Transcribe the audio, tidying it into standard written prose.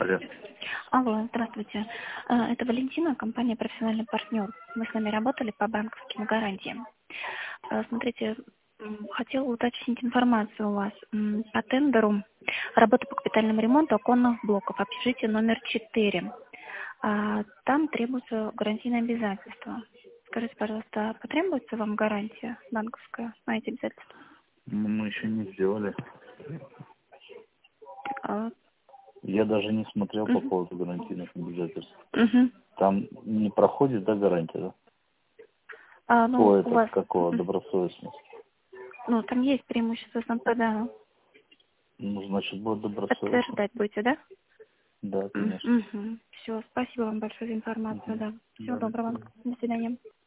Алло. Алло, здравствуйте. Это Валентина, компания «Профессиональный партнер». Мы с вами работали по банковским гарантиям. Смотрите, хотела уточнить информацию у вас. По тендеру работа по капитальному ремонту оконных блоков, общежитие номер 4. Там требуется гарантийное обязательство. Скажите, пожалуйста, потребуется вам гарантия банковская на эти обязательства? Мы еще не сделали. А, Я даже не смотрел по мгм. поводу гарантийных обязательств. Мгм. Там не проходит, да, гарантия, да? Ну, По у вас, какого, добросовестность. ну, там есть преимущество с НПД. Ну, значит, будет добросовестность. Подтверждать будете, да? Да, конечно. Все, спасибо вам большое за информацию, Мгм. да. Всего Да, до доброго. свидания. До свидания.